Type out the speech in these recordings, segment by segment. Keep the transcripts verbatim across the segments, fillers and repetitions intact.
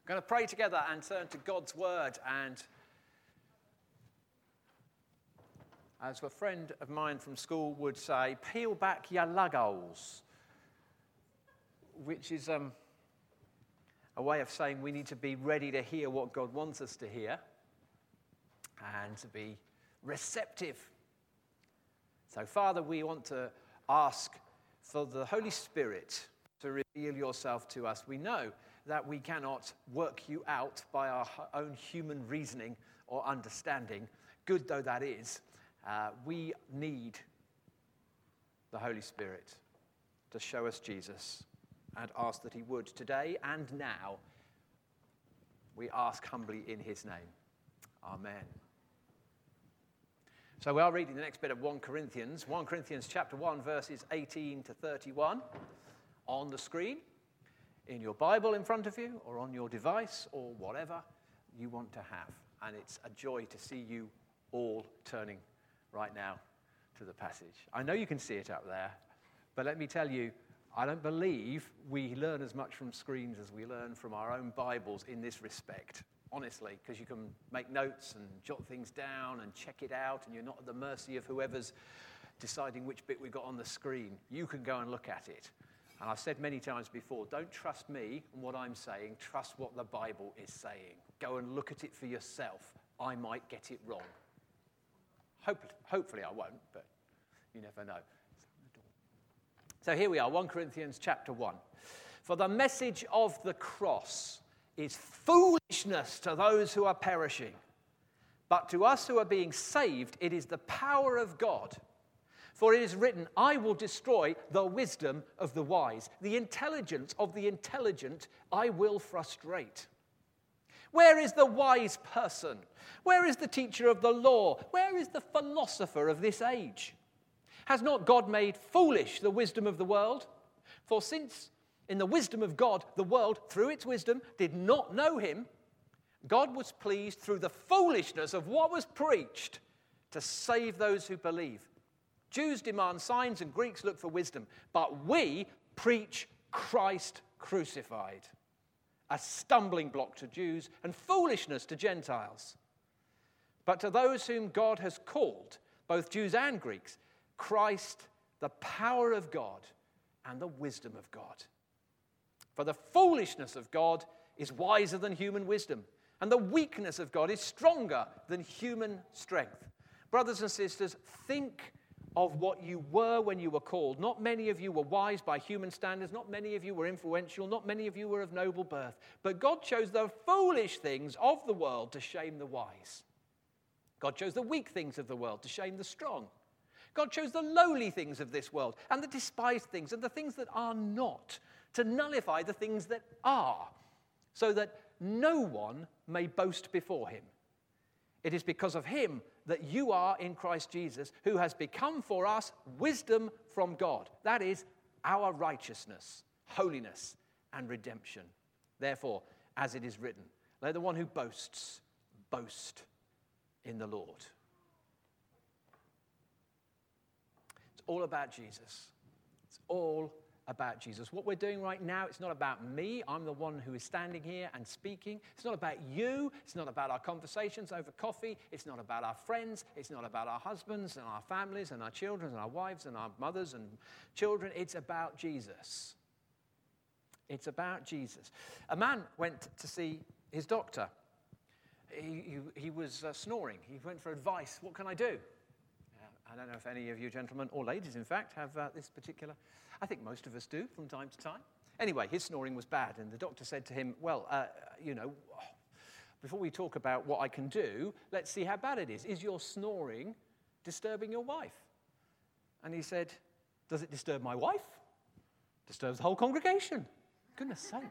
We're going to pray together and turn to God's word. And as a friend of mine from school would say, peel back your lugholes, which is um, a way of saying we need to be ready to hear what God wants us to hear and to be receptive. So, Father, we want to ask for the Holy Spirit to reveal yourself to us. We know that we cannot work you out by our own human reasoning or understanding, good though that is. Uh, we need the Holy Spirit to show us Jesus, and ask that he would today and now. We ask humbly in his name. Amen. So we are reading the next bit of First Corinthians. First Corinthians chapter one, verses eighteen to thirty-one on the screen, in your Bible in front of you, or on your device, or whatever you want to have. And it's a joy to see you all turning right now to the passage. I know you can see it up there, but let me tell you, I don't believe we learn as much from screens as we learn from our own Bibles in this respect, honestly, because you can make notes and jot things down and check it out, and you're not at the mercy of whoever's deciding which bit we've got on the screen. You can go and look at it. And I've said many times before, don't trust me and what I'm saying, trust what the Bible is saying. Go and look at it for yourself. I might get it wrong. Hope, hopefully I won't, but you never know. So here we are, First Corinthians chapter one. For the message of the cross is foolishness to those who are perishing, but to us who are being saved, it is the power of God. For it is written, I will destroy the wisdom of the wise. The intelligence of the intelligent I will frustrate. Where is the wise person? Where is the teacher of the law? Where is the philosopher of this age? Has not God made foolish the wisdom of the world? For since in the wisdom of God, the world, through its wisdom, did not know him, God was pleased through the foolishness of what was preached to save those who believe. Jews demand signs and Greeks look for wisdom, but we preach Christ crucified, a stumbling block to Jews and foolishness to Gentiles. But to those whom God has called, both Jews and Greeks, Christ, the power of God and the wisdom of God. For the foolishness of God is wiser than human wisdom, and the weakness of God is stronger than human strength. Brothers and sisters, think of what you were when you were called. Not many of you were wise by human standards. Not many of you were influential. Not many of you were of noble birth. But God chose the foolish things of the world to shame the wise. God chose the weak things of the world to shame the strong. God chose the lowly things of this world and the despised things and the things that are not to nullify the things that are, so that no one may boast before him. It is because of him that you are in Christ Jesus, who has become for us wisdom from God. That is our righteousness, holiness, and redemption. Therefore, as it is written, let the one who boasts, boast in the Lord. It's all about Jesus. It's all about Jesus. What we're doing right now, it's not about me. I'm the one who is standing here and speaking. It's not about you. It's not about our conversations over coffee. It's not about our friends. It's not about our husbands and our families and our children and our wives and our mothers and children. It's about Jesus. It's about Jesus. A man went to see his doctor. He, he, he was uh, snoring. He went for advice. What can I do? I don't know if any of you gentlemen, or ladies in fact, have uh, this particular, I think most of us do from time to time. Anyway, his snoring was bad, and the doctor said to him, well, uh, you know, before we talk about what I can do, let's see how bad it is. Is your snoring disturbing your wife? And he said, does it disturb my wife? Disturbs the whole congregation. Goodness sake.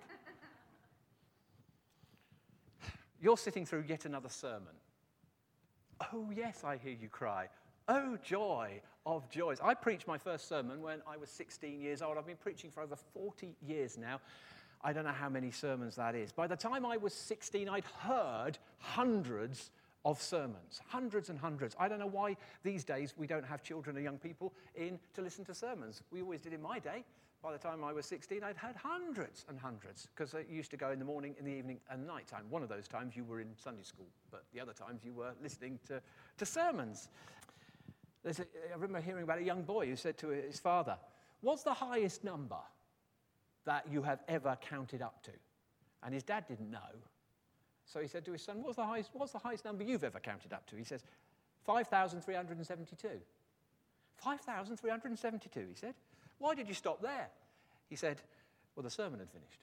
You're sitting through yet another sermon. Oh, yes, I hear you cry. Oh, joy of joys. I preached my first sermon when I was sixteen years old. I've been preaching for over forty years now. I don't know how many sermons that is. By the time I was sixteen, I'd heard hundreds of sermons. Hundreds and hundreds. I don't know why these days we don't have children or young people in to listen to sermons. We always did in my day. By the time I was sixteen, I'd had hundreds and hundreds, because I used to go in the morning, in the evening, and night time. One of those times you were in Sunday school, but the other times you were listening to, to sermons. There's a, I remember hearing about a young boy who said to his father, "What's the highest number that you have ever counted up to?" And his dad didn't know. So he said to his son, what's the highest, what's the highest number you've ever counted up to? He says, five thousand three hundred seventy-two. five thousand three hundred seventy-two, he said. Why did you stop there? He said, well, the sermon had finished.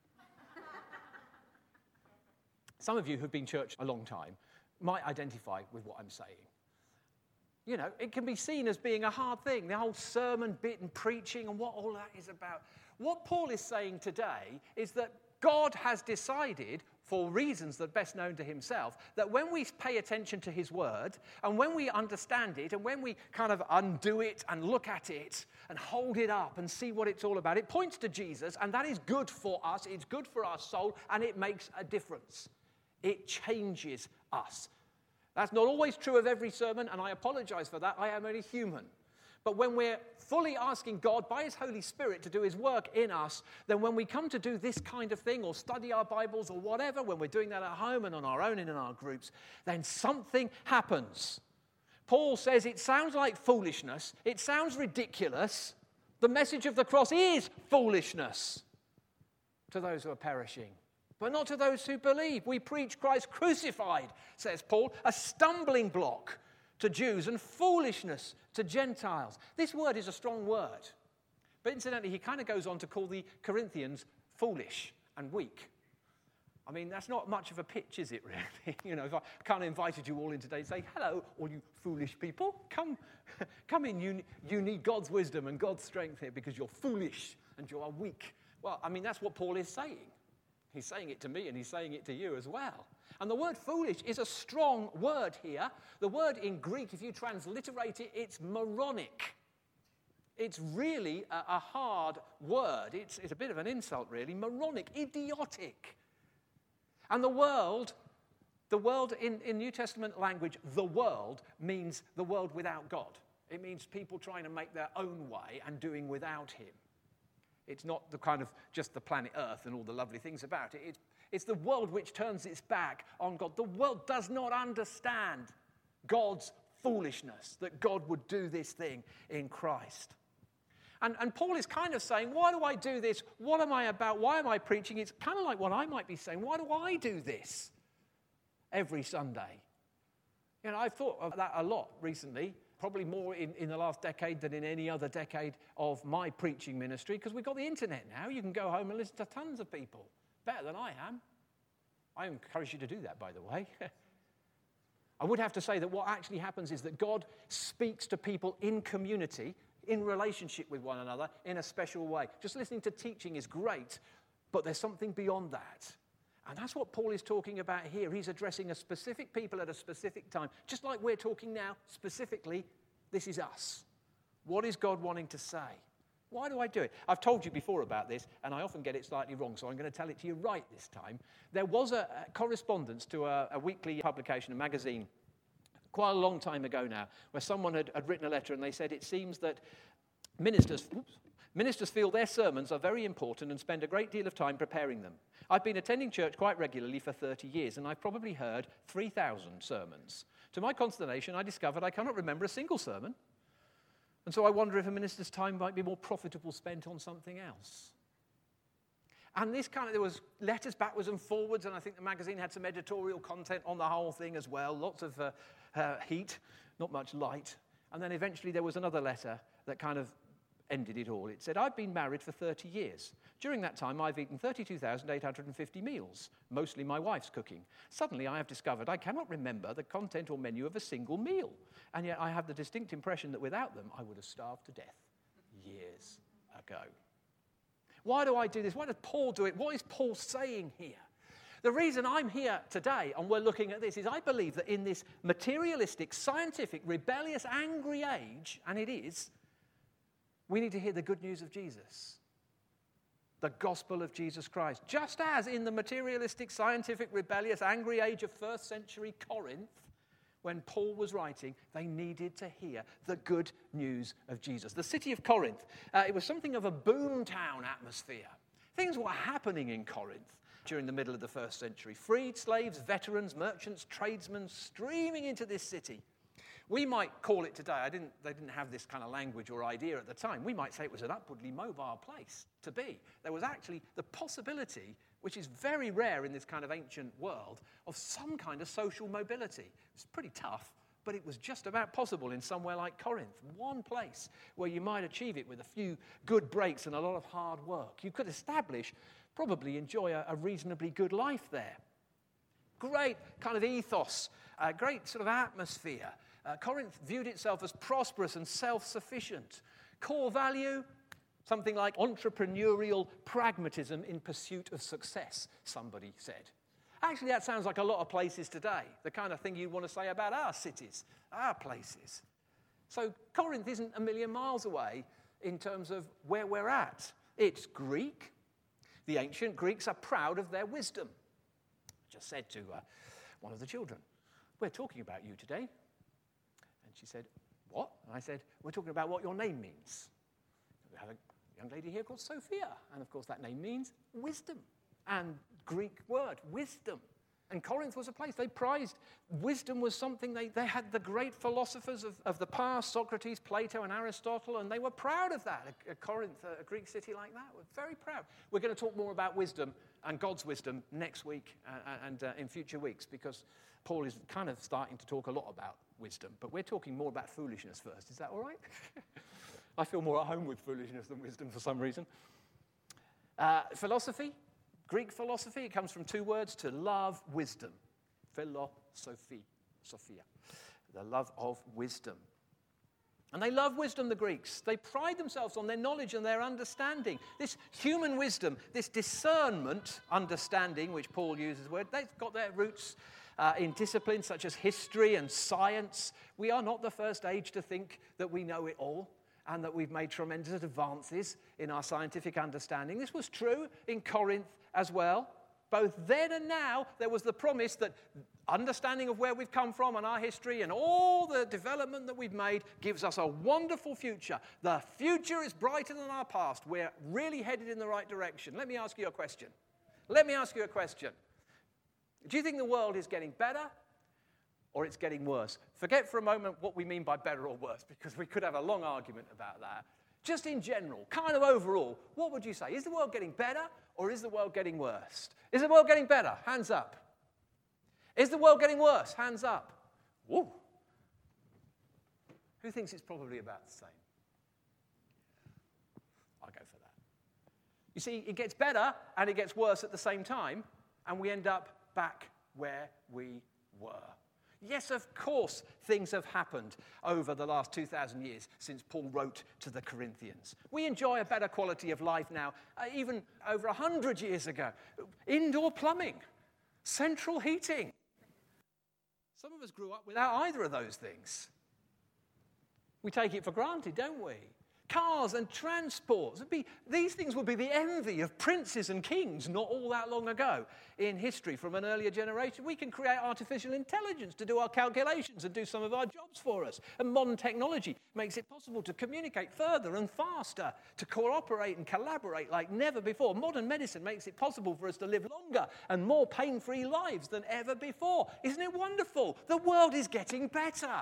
Some of you who've been church a long time might identify with what I'm saying. You know, it can be seen as being a hard thing, the whole sermon bit and preaching and what all that is about. What Paul is saying today is that God has decided, for reasons that are best known to himself, that when we pay attention to his word, and when we understand it, and when we kind of undo it and look at it, and hold it up and see what it's all about, it points to Jesus, and that is good for us, it's good for our soul, and it makes a difference. It changes us. That's not always true of every sermon, and I apologize for that. I am only human. But when we're fully asking God by his Holy Spirit to do his work in us, then when we come to do this kind of thing or study our Bibles or whatever, when we're doing that at home and on our own and in our groups, then something happens. Paul says it sounds like foolishness. It sounds ridiculous. The message of the cross is foolishness to those who are perishing, but not to those who believe. We preach Christ crucified, says Paul, a stumbling block to Jews and foolishness to Gentiles. This word is a strong word. But incidentally, he kind of goes on to call the Corinthians foolish and weak. I mean, that's not much of a pitch, is it, really? You know, if I kind of invited you all in today and say, hello, all you foolish people, come, come in. You, you need God's wisdom and God's strength here because you're foolish and you are weak. Well, I mean, that's what Paul is saying. He's saying it to me and he's saying it to you as well. And the word foolish is a strong word here. The word in Greek, if you transliterate it, it's moronic. It's really a, a hard word. It's, it's a bit of an insult, really. Moronic, idiotic. And the world, the world in, in New Testament language, the world means the world without God. It means people trying to make their own way and doing without him. It's not the kind of just the planet Earth and all the lovely things about it. It's, it's the world which turns its back on God. The world does not understand God's foolishness, that God would do this thing in Christ. And, and Paul is kind of saying, why do I do this? What am I about? Why am I preaching? It's kind of like what I might be saying. Why do I do this every Sunday? You know, I've thought of that a lot recently. Probably more in, in the last decade than in any other decade of my preaching ministry, because we've got the internet now. You can go home and listen to tons of people, better than I am. I encourage you to do that, by the way. I would have to say that what actually happens is that God speaks to people in community, in relationship with one another, in a special way. Just listening to teaching is great, but there's something beyond that. And that's what Paul is talking about here. He's addressing a specific people at a specific time. Just like we're talking now, specifically, this is us. What is God wanting to say? Why do I do it? I've told you before about this, and I often get it slightly wrong, so I'm going to tell it to you right this time. There was a, a correspondence to a, a weekly publication, a magazine, quite a long time ago now, where someone had, had written a letter, and they said it seems that ministers... Oops, Ministers feel their sermons are very important and spend a great deal of time preparing them. I've been attending church quite regularly for thirty years, and I've probably heard three thousand sermons. To my consternation, I discovered I cannot remember a single sermon. And so I wonder if a minister's time might be more profitable spent on something else. And this kind of, there was letters backwards and forwards, and I think the magazine had some editorial content on the whole thing as well. Lots of uh, uh, heat, not much light. And then eventually there was another letter that kind of ended it all. It said, I've been married for thirty years. During that time, I've eaten thirty-two thousand eight hundred fifty meals, mostly my wife's cooking. Suddenly, I have discovered I cannot remember the content or menu of a single meal, and yet I have the distinct impression that without them, I would have starved to death years ago. Why do I do this? Why does Paul do it? What is Paul saying here? The reason I'm here today, and we're looking at this, is I believe that in this materialistic, scientific, rebellious, angry age, and it is, we need to hear the good news of Jesus, the gospel of Jesus Christ. Just as in the materialistic, scientific, rebellious, angry age of first century Corinth, when Paul was writing, they needed to hear the good news of Jesus. The city of Corinth, uh, it was something of a boomtown atmosphere. Things were happening in Corinth during the middle of the first century. Freed slaves, veterans, merchants, tradesmen streaming into this city. We might call it today, I didn't, they didn't have this kind of language or idea at the time, we might say it was an upwardly mobile place to be. There was actually the possibility, which is very rare in this kind of ancient world, of some kind of social mobility. It's pretty tough, but it was just about possible in somewhere like Corinth. One place where you might achieve it with a few good breaks and a lot of hard work. You could establish, probably enjoy a, a reasonably good life there. Great kind of ethos, uh, great sort of atmosphere. Uh, Corinth viewed itself as prosperous and self-sufficient. Core value, something like entrepreneurial pragmatism in pursuit of success, somebody said. Actually, that sounds like a lot of places today, the kind of thing you'd want to say about our cities, our places. So Corinth isn't a million miles away in terms of where we're at. It's Greek. The ancient Greeks are proud of their wisdom. I just said to uh, one of the children, "We're talking about you today." And she said, "What?" And I said, "We're talking about what your name means. We have a young lady here called Sophia, and of course that name means wisdom." And Greek word, wisdom. And Corinth was a place they prized. Wisdom was something they, they had the great philosophers of, of the past, Socrates, Plato, and Aristotle, and they were proud of that. A, a Corinth, a, a Greek city like that, were very proud. We're going to talk more about wisdom and God's wisdom next week uh, and uh, in future weeks, because Paul is kind of starting to talk a lot about wisdom, but we're talking more about foolishness first. Is that all right? I feel more at home with foolishness than wisdom for some reason. Uh, philosophy. Greek philosophy, it comes from two words, to love wisdom. Philosophy, Sophia, the love of wisdom. And they love wisdom, the Greeks. They pride themselves on their knowledge and their understanding. This human wisdom, this discernment, understanding, which Paul uses the word, they've got their roots uh, in disciplines such as history and science. We are not the first age to think that we know it all, and that we've made tremendous advances in our scientific understanding. This was true in Corinth as well. Both then and now, there was the promise that understanding of where we've come from and our history and all the development that we've made gives us a wonderful future. The future is brighter than our past. We're really headed in the right direction. Let me ask you a question. Let me ask you a question. Do you think the world is getting better, or it's getting worse? Forget for a moment what we mean by better or worse, because we could have a long argument about that. Just in general, kind of overall, what would you say? Is the world getting better, or is the world getting worse? Is the world getting better? Hands up. Is the world getting worse? Hands up. Whoa. Who thinks it's probably about the same? I'll go for that. You see, it gets better and it gets worse at the same time, and we end up back where we were. Yes, of course, things have happened over the last two thousand years since Paul wrote to the Corinthians. We enjoy a better quality of life now, uh, even over one hundred years ago. Indoor plumbing, central heating. Some of us grew up without either of those things. We take it for granted, don't we? Cars and transports. It'd be, these things would be the envy of princes and kings not all that long ago in history from an earlier generation. We can create artificial intelligence to do our calculations and do some of our jobs for us. And modern technology makes it possible to communicate further and faster, to cooperate and collaborate like never before. Modern medicine makes it possible for us to live longer and more pain-free lives than ever before. Isn't it wonderful? The world is getting better.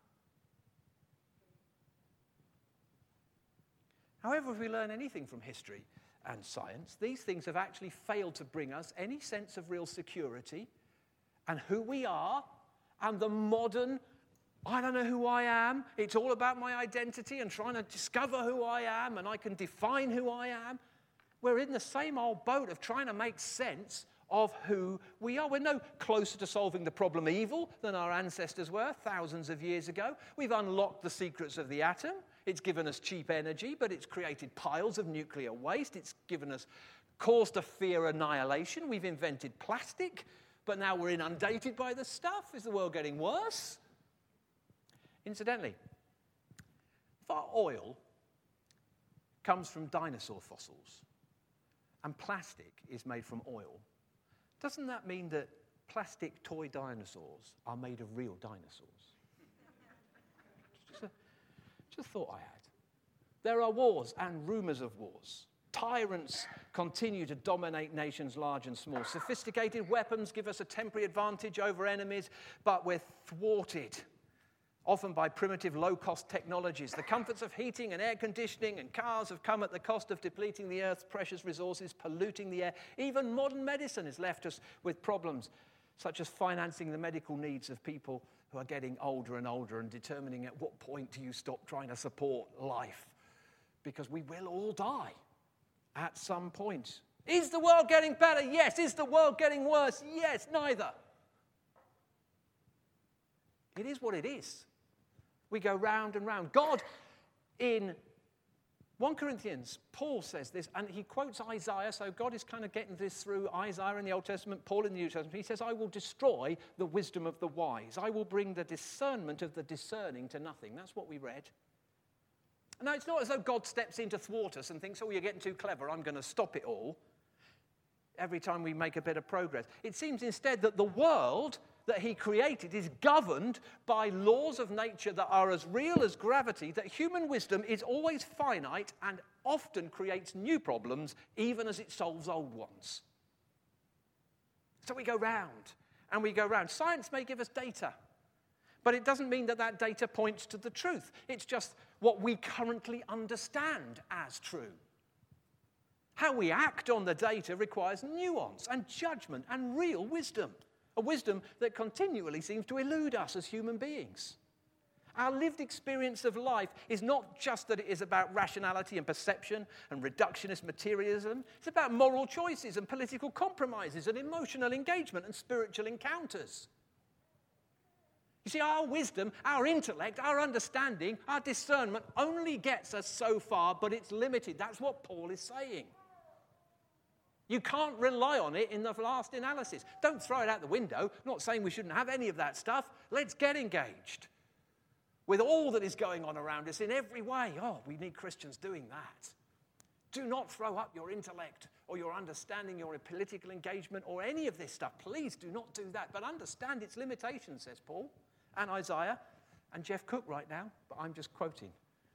However, if we learn anything from history and science, these things have actually failed to bring us any sense of real security and who we are and the modern, I don't know who I am, it's all about my identity and trying to discover who I am and I can define who I am. We're in the same old boat of trying to make sense of who we are. We're no closer to solving the problem evil than our ancestors were thousands of years ago. We've unlocked the secrets of the atom. It's given us cheap energy, but it's created piles of nuclear waste. It's given us cause to fear annihilation. We've invented plastic, but now we're inundated by the stuff. Is the world getting worse? Incidentally, if our oil comes from dinosaur fossils and plastic is made from oil, doesn't that mean that plastic toy dinosaurs are made of real dinosaurs. Just a, just a thought I had. There are wars and rumors of wars. Tyrants continue to dominate nations large and small. Sophisticated weapons give us a temporary advantage over enemies, but we're thwarted, often by primitive low-cost technologies. The comforts of heating and air conditioning and cars have come at the cost of depleting the Earth's precious resources, polluting the air. Even modern medicine has left us with problems such as financing the medical needs of people who are getting older and older and determining at what point do you stop trying to support life, because we will all die at some point. Is the world getting better? Yes. Is the world getting worse? Yes. Neither. It is what it is. We go round and round. God, in First Corinthians, Paul says this, and he quotes Isaiah, so God is kind of getting this through Isaiah in the Old Testament, Paul in the New Testament. He says, I will destroy the wisdom of the wise. I will bring the discernment of the discerning to nothing. That's what we read. Now, it's not as though God steps in to thwart us and thinks, oh, you're getting too clever, I'm going to stop it all every time we make a bit of progress. It seems instead that the world that he created is governed by laws of nature that are as real as gravity, that human wisdom is always finite and often creates new problems, even as it solves old ones. So we go round and we go round. Science may give us data, but it doesn't mean that that data points to the truth. It's just what we currently understand as true. How we act on the data requires nuance and judgment and real wisdom, a wisdom that continually seems to elude us as human beings. Our lived experience of life is not just that it is about rationality and perception and reductionist materialism. It's about moral choices and political compromises and emotional engagement and spiritual encounters. You see, our wisdom, our intellect, our understanding, our discernment only gets us so far, but it's limited. That's what Paul is saying. You can't rely on it in the last analysis. Don't throw it out the window. I'm not saying we shouldn't have any of that stuff. Let's get engaged with all that is going on around us in every way. Oh, we need Christians doing that. Do not throw up your intellect or your understanding, your political engagement, or any of this stuff. Please do not do that. But understand its limitations, says Paul, and Isaiah, and Jeff Cook right now, but I'm just quoting.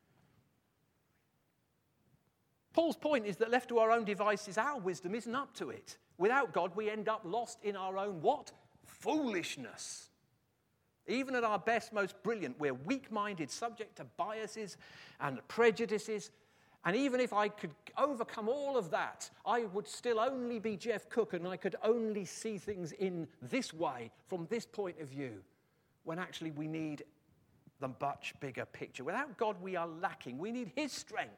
Paul's point is that left to our own devices, our wisdom isn't up to it. Without God, we end up lost in our own what? Foolishness. Even at our best, most brilliant, we're weak-minded, subject to biases and prejudices. And even if I could overcome all of that, I would still only be Jeff Cook, and I could only see things in this way, from this point of view, when actually we need the much bigger picture. Without God, we are lacking. We need his strength.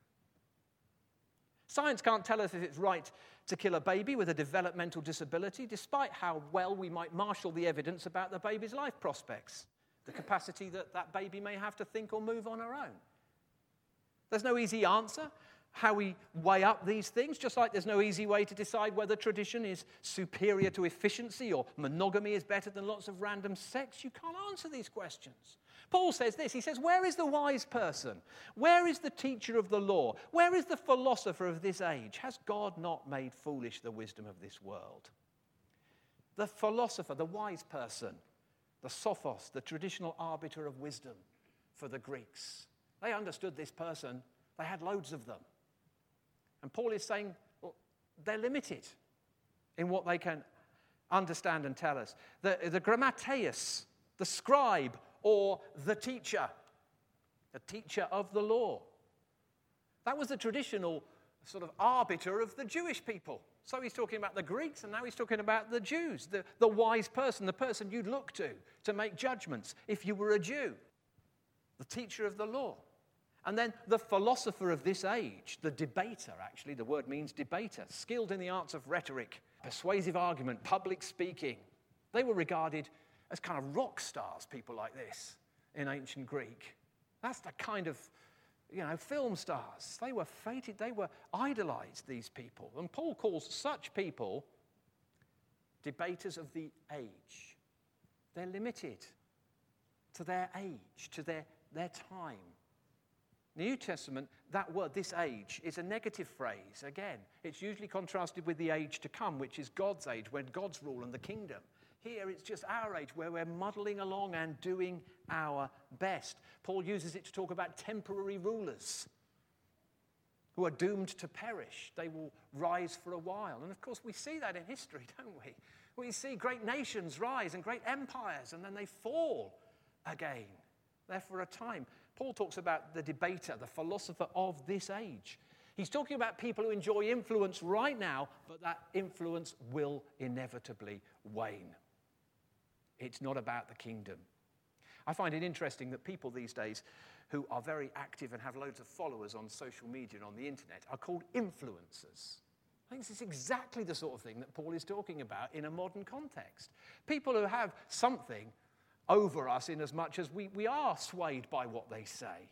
Science can't tell us if it's right to kill a baby with a developmental disability, despite how well we might marshal the evidence about the baby's life prospects, the capacity that that baby may have to think or move on her own. There's no easy answer how we weigh up these things, just like there's no easy way to decide whether tradition is superior to efficiency or monogamy is better than lots of random sex. You can't answer these questions. Paul says this, he says, where is the wise person? Where is the teacher of the law? Where is the philosopher of this age? Has God not made foolish the wisdom of this world? The philosopher, the wise person, the sophos, the traditional arbiter of wisdom for the Greeks. They understood this person. They had loads of them. And Paul is saying, well, they're limited in what they can understand and tell us. The, the grammateus, the scribe, or the teacher, the teacher of the law. That was the traditional sort of arbiter of the Jewish people. So he's talking about the Greeks, and now he's talking about the Jews, the, the wise person, the person you'd look to to make judgments if you were a Jew, the teacher of the law. And then the philosopher of this age, the debater, actually, the word means debater, skilled in the arts of rhetoric, persuasive argument, public speaking. They were regarded as kind of rock stars, people like this, in ancient Greek. That's the kind of, you know, film stars. They were fated, they were idolized, these people. And Paul calls such people debaters of the age. They're limited to their age, to their, their time. In the New Testament, that word, this age, is a negative phrase. Again, it's usually contrasted with the age to come, which is God's age, when God's rule and the kingdom. Here it's just our age where we're muddling along and doing our best. Paul uses it to talk about temporary rulers who are doomed to perish. They will rise for a while. And of course, we see that in history, don't we? We see great nations rise and great empires, and then they fall again. There for a time. Paul talks about the debater, the philosopher of this age. He's talking about people who enjoy influence right now, but that influence will inevitably wane. It's not about the kingdom. I find it interesting that people these days who are very active and have loads of followers on social media and on the internet are called influencers. I think this is exactly the sort of thing that Paul is talking about in a modern context. People who have something over us in as much as we, we are swayed by what they say.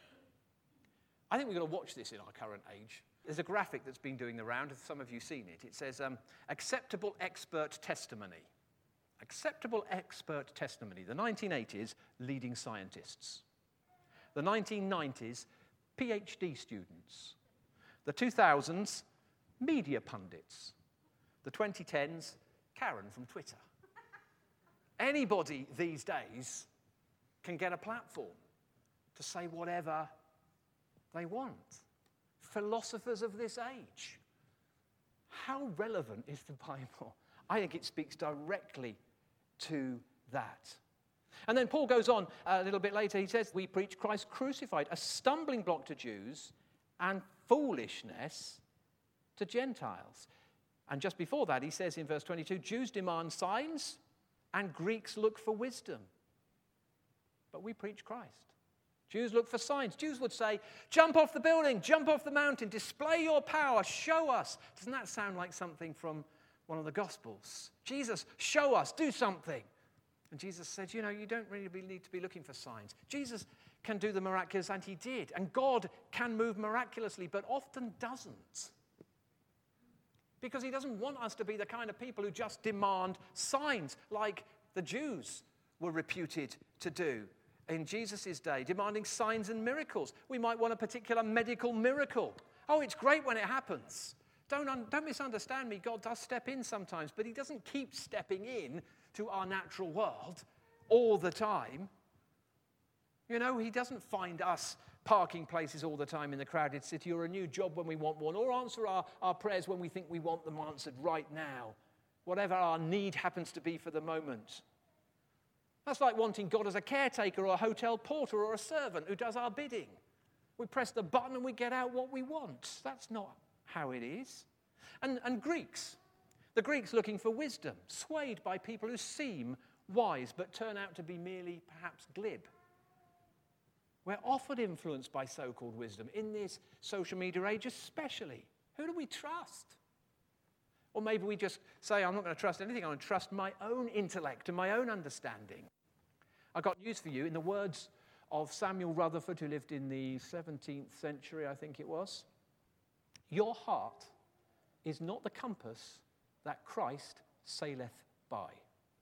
I think we've got to watch this in our current age. There's a graphic that's been doing the round. Have some of you seen it? It says, um, acceptable expert testimony. Acceptable expert testimony. The nineteen eighties, leading scientists. The nineteen nineties, PhD students. The two thousands, media pundits. The twenty tens, Karen from Twitter. Anybody these days can get a platform to say whatever they want. Philosophers of this age. How relevant is the Bible? I think it speaks directly to that. And then Paul goes on a little bit later. He says, we preach Christ crucified, a stumbling block to Jews and foolishness to Gentiles. And just before that, he says in verse twenty-two, Jews demand signs and Greeks look for wisdom. But we preach Christ. Jews look for signs. Jews would say, jump off the building, jump off the mountain, display your power, show us. Doesn't that sound like something from one of the Gospels? Jesus, show us, do something. And Jesus said, you know, you don't really need to be looking for signs. Jesus can do the miraculous, and he did. And God can move miraculously, but often doesn't. Because he doesn't want us to be the kind of people who just demand signs like the Jews were reputed to do in Jesus' day, demanding signs and miracles. We might want a particular medical miracle. Oh, it's great when it happens. Don't, un- don't misunderstand me. God does step in sometimes, but he doesn't keep stepping in to our natural world all the time. You know, he doesn't find us parking places all the time in the crowded city, or a new job when we want one, or answer our, our prayers when we think we want them answered right now, whatever our need happens to be for the moment. That's like wanting God as a caretaker or a hotel porter or a servant who does our bidding. We press the button and we get out what we want. That's not how it is. And, and Greeks, the Greeks looking for wisdom, swayed by people who seem wise but turn out to be merely perhaps glib. We're often influenced by so-called wisdom in this social media age especially. Who do we trust? Or maybe we just say, I'm not going to trust anything. I'm going to trust my own intellect and my own understanding. I've got news for you. In the words of Samuel Rutherford, who lived in the seventeenth century, I think it was, your heart is not the compass that Christ saileth by.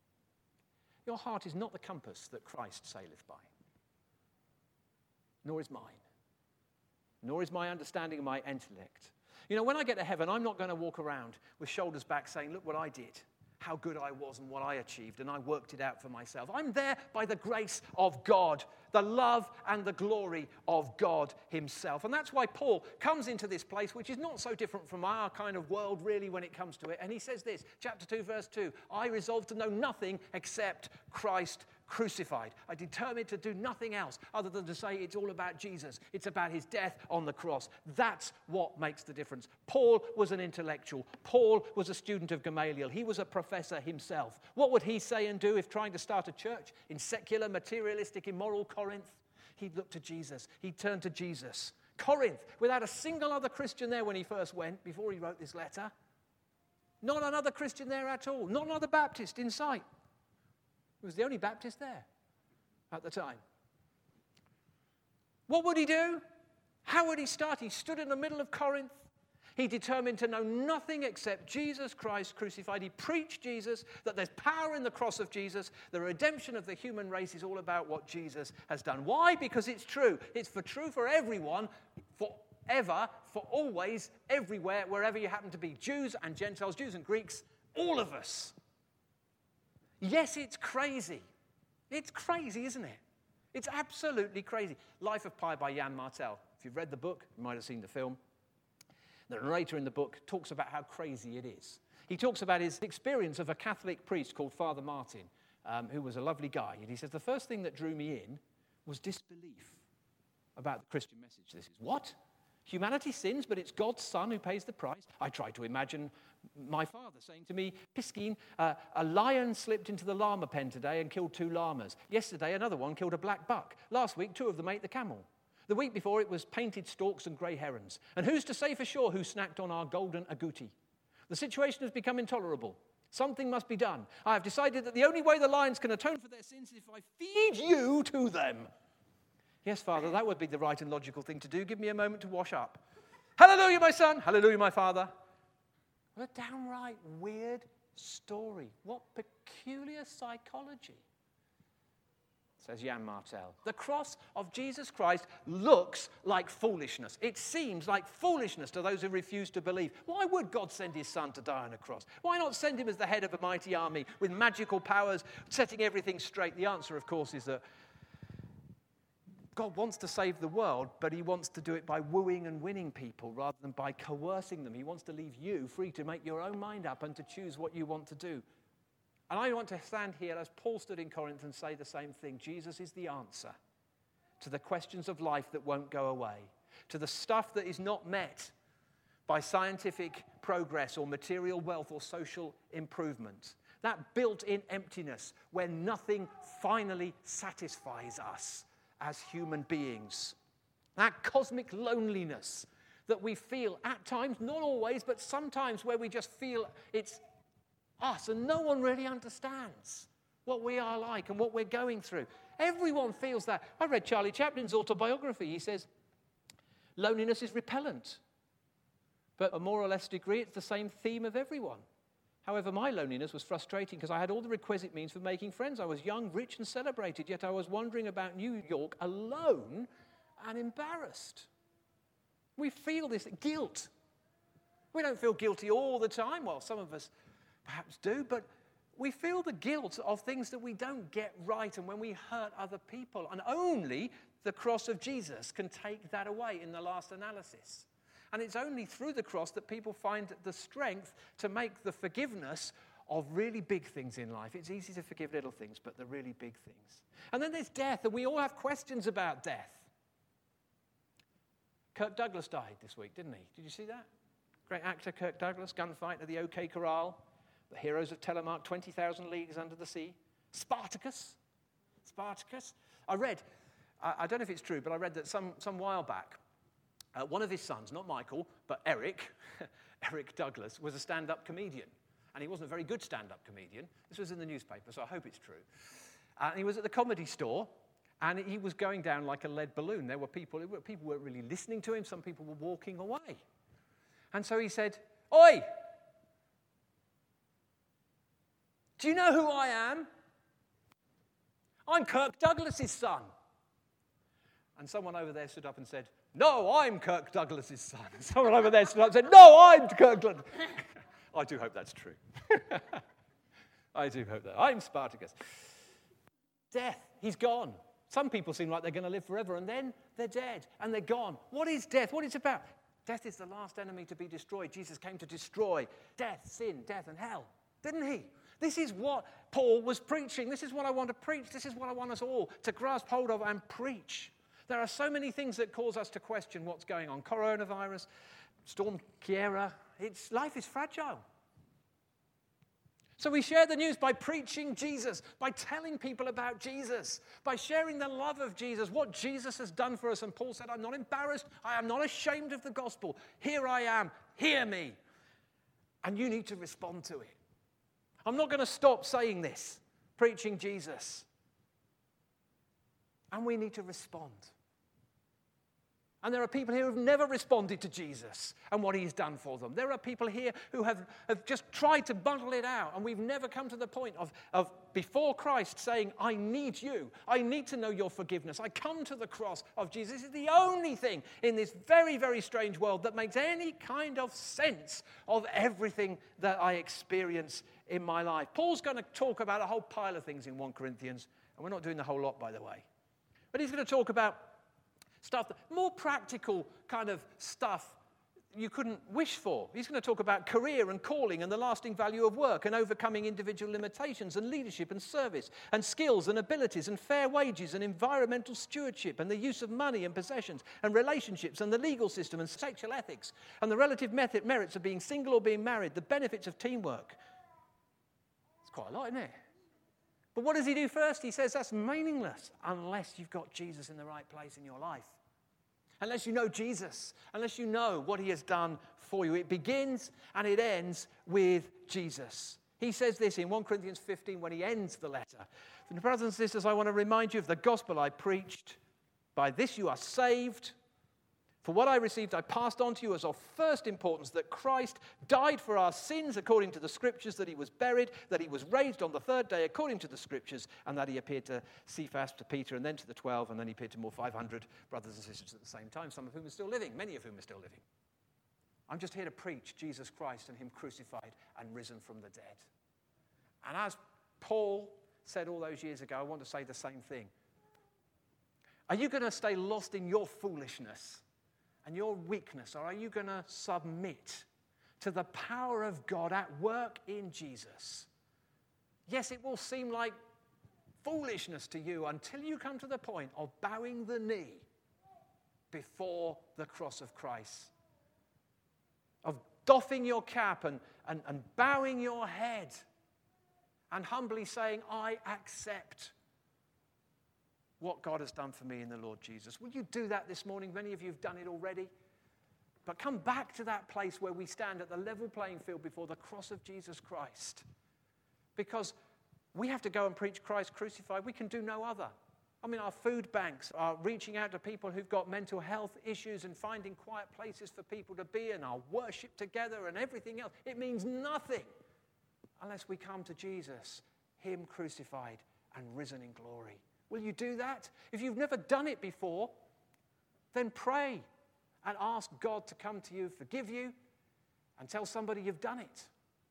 Your heart is not the compass that Christ saileth by. Nor is mine. Nor is my understanding and my intellect. You know, when I get to heaven, I'm not going to walk around with shoulders back saying, look what I did, how good I was and what I achieved, and I worked it out for myself. I'm there by the grace of God, the love and the glory of God himself. And that's why Paul comes into this place, which is not so different from our kind of world, really, when it comes to it. And he says this, chapter two, verse two, I resolved to know nothing except Christ crucified. I determined to do nothing else other than to say it's all about Jesus. It's about his death on the cross. That's what makes the difference. Paul was an intellectual. Paul was a student of Gamaliel. He was a professor himself. What would he say and do if trying to start a church in secular, materialistic, immoral Corinth? He'd look to Jesus. He'd turn to Jesus. Corinth, without a single other Christian there when he first went, before he wrote this letter. Not another Christian there at all. Not another Baptist in sight. He was the only Baptist there at the time. What would he do? How would he start? He stood in the middle of Corinth. He determined to know nothing except Jesus Christ crucified. He preached Jesus, that there's power in the cross of Jesus. The redemption of the human race is all about what Jesus has done. Why? Because it's true. It's for true for everyone, forever, for always, everywhere, wherever you happen to be. Jews and Gentiles, Jews and Greeks, all of us. Yes, it's crazy. It's crazy, isn't it? It's absolutely crazy. Life of Pi by Jan Martel. If you've read the book, you might have seen the film. The narrator in the book talks about how crazy it is. He talks about his experience of a Catholic priest called Father Martin, um, who was a lovely guy. And he says, the first thing that drew me in was disbelief about the Christian message. This is, what? Humanity sins, but it's God's Son who pays the price? I tried to imagine my father saying to me, Piskin, uh, a lion slipped into the llama pen today and killed two llamas. Yesterday, another one killed a black buck. Last week, two of them ate the camel. The week before, it was painted storks and grey herons. And who's to say for sure who snacked on our golden agouti? The situation has become intolerable. Something must be done. I have decided that the only way the lions can atone for their sins is if I feed you to them. Yes, Father, that would be the right and logical thing to do. Give me a moment to wash up. Hallelujah, my son. Hallelujah, my father. What a downright weird story. What peculiar psychology, says Jan Martel. The cross of Jesus Christ looks like foolishness. It seems like foolishness to those who refuse to believe. Why would God send his son to die on a cross? Why not send him as the head of a mighty army with magical powers, setting everything straight? The answer, of course, is that God wants to save the world, but he wants to do it by wooing and winning people rather than by coercing them. He wants to leave you free to make your own mind up and to choose what you want to do. And I want to stand here as Paul stood in Corinth and say the same thing. Jesus is the answer to the questions of life that won't go away, to the stuff that is not met by scientific progress or material wealth or social improvement. That built-in emptiness where nothing finally satisfies us as human beings. That cosmic loneliness that we feel at times, not always, but sometimes where we just feel it's us and no one really understands what we are like and what we're going through. Everyone feels that. I read Charlie Chaplin's autobiography. He says, loneliness is repellent, but a more or less degree, it's the same theme of everyone. However, my loneliness was frustrating because I had all the requisite means for making friends. I was young, rich, and celebrated, yet I was wandering about New York alone and embarrassed. We feel this guilt. We don't feel guilty all the time. Well, some of us perhaps do, but we feel the guilt of things that we don't get right and when we hurt other people. And only the cross of Jesus can take that away in the last analysis. And it's only through the cross that people find the strength to make the forgiveness of really big things in life. It's easy to forgive little things, but the really big things. And then there's death, and we all have questions about death. Kirk Douglas died this week, didn't he? Did you see that? Great actor Kirk Douglas, gunfight at the OK Corral, the heroes of Telemark, twenty thousand Leagues Under the Sea. Spartacus. Spartacus. I read, I, I don't know if it's true, but I read that some, some while back, Uh, one of his sons, not Michael, but Eric, Eric Douglas, was a stand-up comedian. And he wasn't a very good stand-up comedian. This was in the newspaper, so I hope it's true. Uh, and he was at the Comedy Store, and he was going down like a lead balloon. There were people, people weren't really listening to him. Some people were walking away. And so he said, "Oi! Do you know who I am? I'm Kirk Douglas's son." And someone over there stood up and said, "No, I'm Kirk Douglas's son." And someone over there stood up and said, "No, I'm Kirk Douglas." I do hope that's true. I do hope that. I'm Spartacus. Death, he's gone. Some people seem like they're going to live forever, and then they're dead, and they're gone. What is death? What is it about? Death is the last enemy to be destroyed. Jesus came to destroy death, sin, death, and hell, didn't he? This is what Paul was preaching. This is what I want to preach. This is what I want us all to grasp hold of and preach. There are so many things that cause us to question what's going on. Coronavirus, Storm Kiera. It's, life is fragile. So we share the news by preaching Jesus, by telling people about Jesus, by sharing the love of Jesus, what Jesus has done for us. And Paul said, "I'm not embarrassed. I am not ashamed of the gospel. Here I am. Hear me." And you need to respond to it. I'm not going to stop saying this, preaching Jesus. And we need to respond. And there are people here who have never responded to Jesus and what he's done for them. There are people here who have, have just tried to bundle it out, and we've never come to the point of, of before Christ saying, I need you. I need to know your forgiveness. I come to the cross of Jesus. This is the only thing in this very, very strange world that makes any kind of sense of everything that I experience in my life. Paul's going to talk about a whole pile of things in First Corinthians, and we're not doing the whole lot, by the way. But he's going to talk about stuff, more practical kind of stuff you couldn't wish for. He's going to talk about career and calling and the lasting value of work and overcoming individual limitations and leadership and service and skills and abilities and fair wages and environmental stewardship and the use of money and possessions and relationships and the legal system and sexual ethics and the relative method, merits of being single or being married, the benefits of teamwork. It's quite a lot, isn't it? But what does he do first? He says that's meaningless unless you've got Jesus in the right place in your life. Unless you know Jesus, unless you know what he has done for you. It begins and it ends with Jesus. He says this in First Corinthians fifteen when he ends the letter. Brothers and sisters, I want to remind you of the gospel I preached. By this you are saved. For what I received, I passed on to you as of first importance, that Christ died for our sins according to the Scriptures, that he was buried, that he was raised on the third day according to the Scriptures, and that he appeared to Cephas, to Peter, and then to the twelve, and then he appeared to more five hundred brothers and sisters at the same time, some of whom are still living, many of whom are still living. I'm just here to preach Jesus Christ and him crucified and risen from the dead. And as Paul said all those years ago, I want to say the same thing. Are you going to stay lost in your foolishness and your weakness, or are you going to submit to the power of God at work in Jesus? Yes, it will seem like foolishness to you until you come to the point of bowing the knee before the cross of Christ, of doffing your cap and, and, and bowing your head and humbly saying, I accept what God has done for me in the Lord Jesus. Will you do that this morning? Many of you have done it already. But come back to that place where we stand at the level playing field before the cross of Jesus Christ. Because we have to go and preach Christ crucified. We can do no other. I mean, our food banks are reaching out to people who've got mental health issues and finding quiet places for people to be, and our worship together and everything else. It means nothing unless we come to Jesus, him crucified and risen in glory. Will you do that? If you've never done it before, then pray and ask God to come to you, forgive you, and tell somebody you've done it.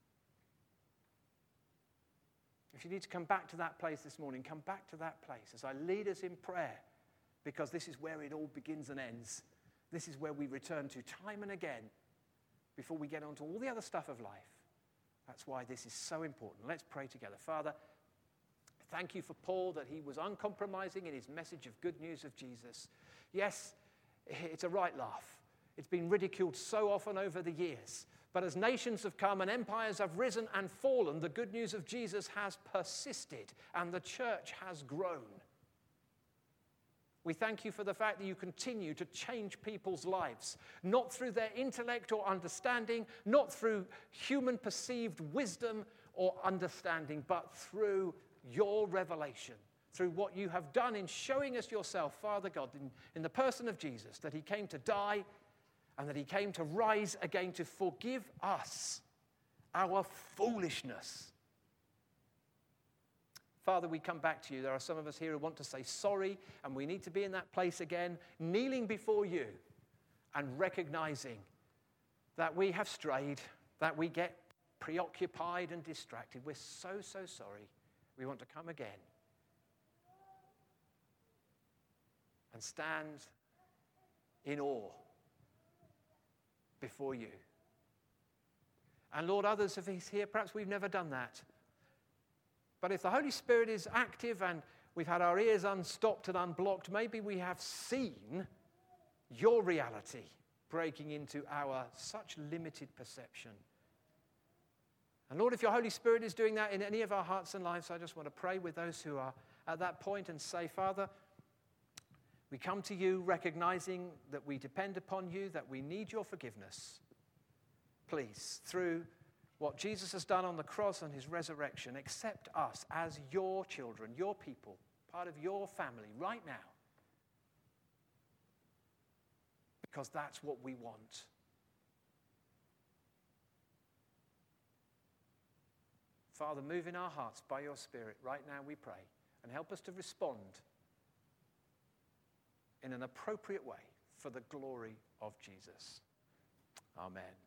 If you need to come back to that place this morning, come back to that place as I lead us in prayer, because this is where it all begins and ends. This is where we return to time and again before we get on to all the other stuff of life. That's why this is so important. Let's pray together. Father, thank you for Paul, that he was uncompromising in his message of good news of Jesus. Yes, it's a right laugh. It's been ridiculed so often over the years. But as nations have come and empires have risen and fallen, the good news of Jesus has persisted and the church has grown. We thank you for the fact that you continue to change people's lives, not through their intellect or understanding, not through human perceived wisdom or understanding, but through your revelation, through what you have done in showing us yourself, Father God, in, in the person of Jesus, that he came to die and that he came to rise again to forgive us our foolishness. Father, we come back to you. There are some of us here who want to say sorry, and we need to be in that place again, kneeling before you and recognizing that we have strayed, that we get preoccupied and distracted. We're so, so sorry. We want to come again and stand in awe before you. And Lord, others of us here, perhaps we've never done that. But if the Holy Spirit is active and we've had our ears unstopped and unblocked, maybe we have seen your reality breaking into our such limited perception. And Lord, if your Holy Spirit is doing that in any of our hearts and lives, I just want to pray with those who are at that point and say, Father, we come to you recognizing that we depend upon you, that we need your forgiveness. Please, through what Jesus has done on the cross and his resurrection, accept us as your children, your people, part of your family right now. because that's what we want. Father, move in our hearts by your Spirit right now, we pray, and help us to respond in an appropriate way for the glory of Jesus. Amen.